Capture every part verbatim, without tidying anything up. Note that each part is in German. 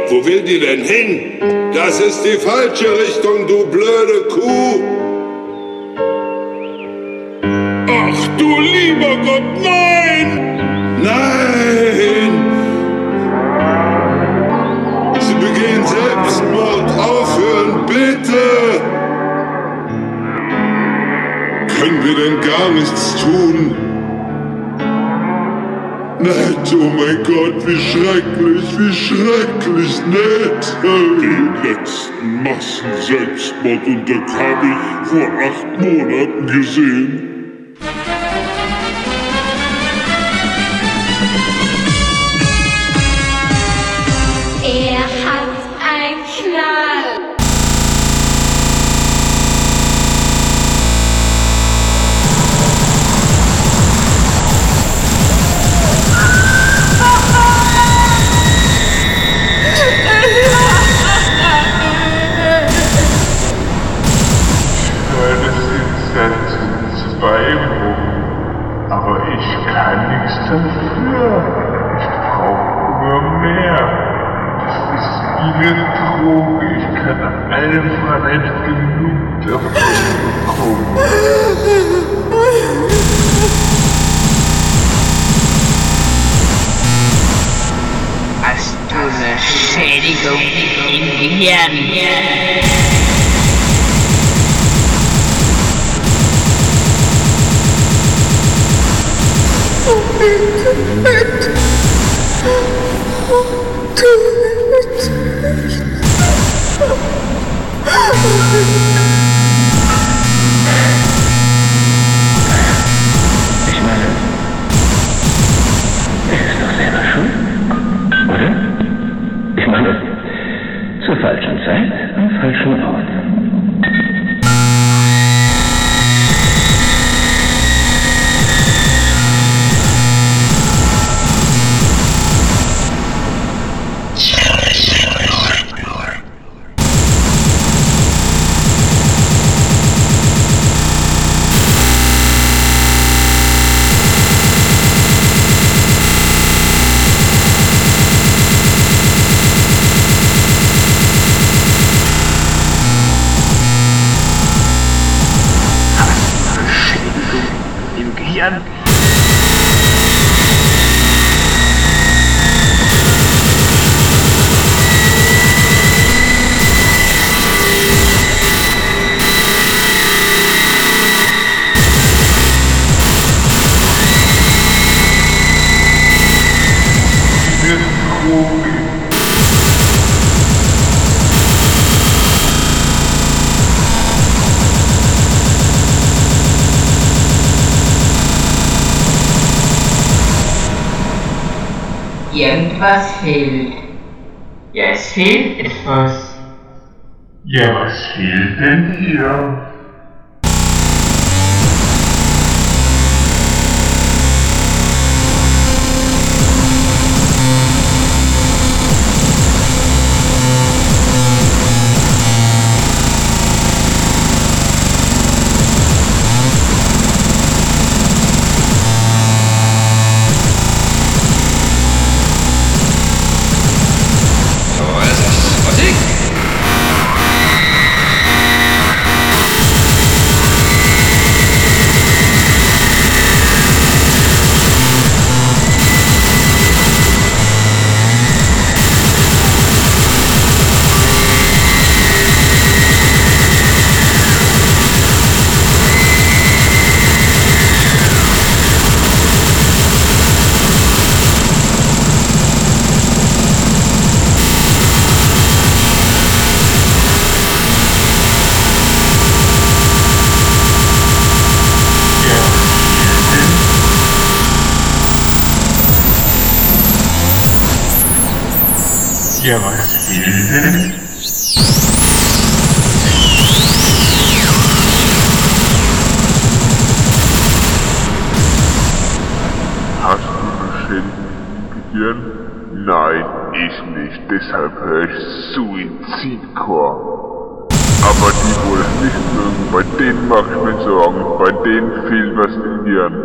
wo will die denn hin? Das ist die falsche Richtung, du blöde Kuh! Ach du lieber Gott, nein! Nein! Sie begehen Selbstmord, aufhören, bitte! Können wir denn gar nichts tun? Nett, oh mein Gott, wie schrecklich, wie schrecklich nett! Den letzten Massenselbstmordunterg habe ich vor acht Monaten gesehen. Er hat einen Knall. Aber ich kann nichts dafür. Ich brauche immer mehr. Das ist wie eine Droge. Ich kann einfach nicht genug davon bekommen. Hast du eine Schädigung im Gehirn? Oh, bitte, bitte. Oh, tu bitte nicht. Ich meine, er ist doch selber schuld, oder? Ich meine, zur falschen Zeit, am falschen Ort. Irgendwas fehlt. Ja, es fehlt etwas. Ja, was fehlt denn hier? Ja, was will denn? Hast du eine Schädigung im Gehirn? Nein, ich nicht. Deshalb höre ich Suizidchor. Aber die, wo es nicht mögen, bei denen mache ich mir Sorgen. Bei denen fehlt was im Hirn.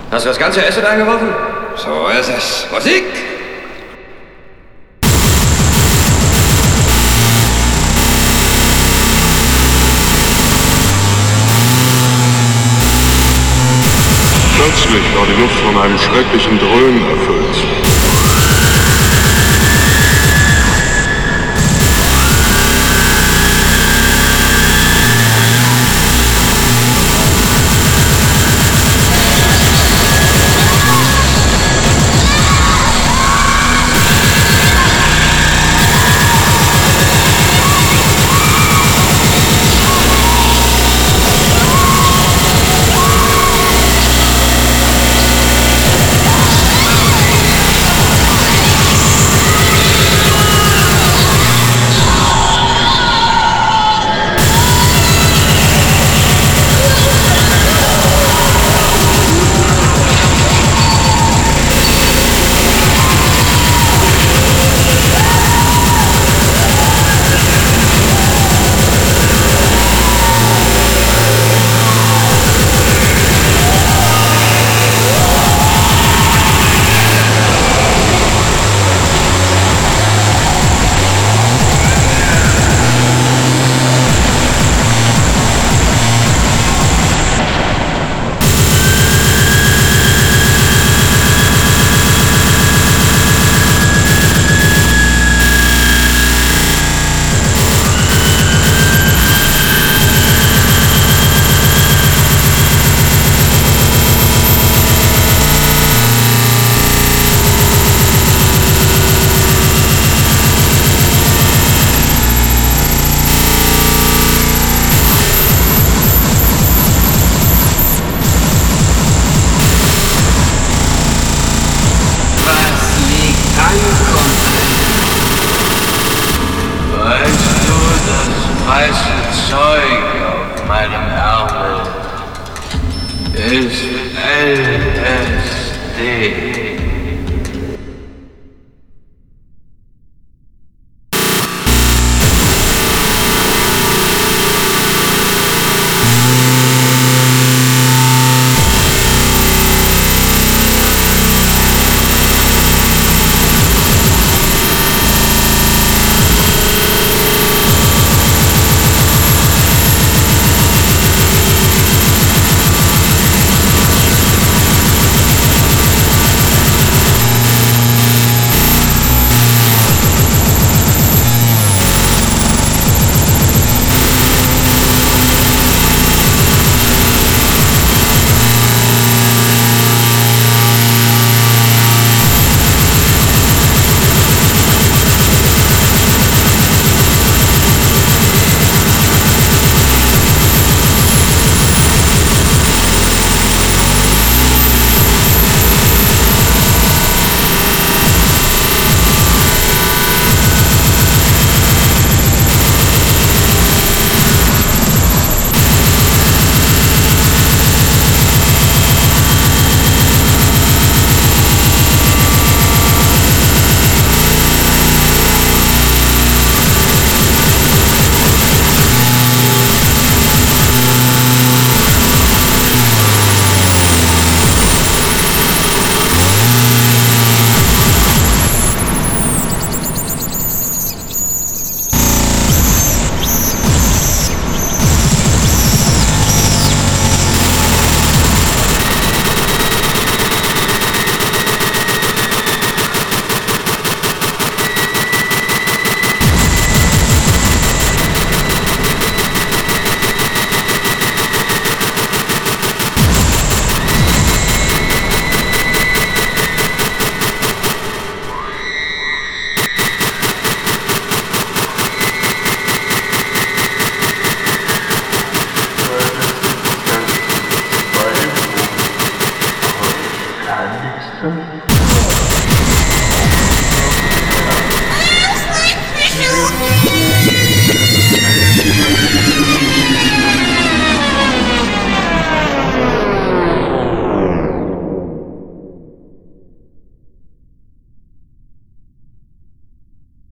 Hast du das ganze Essen eingeworfen? So ist es. Musik! Plötzlich war die Luft von einem schrecklichen Dröhnen erfüllt.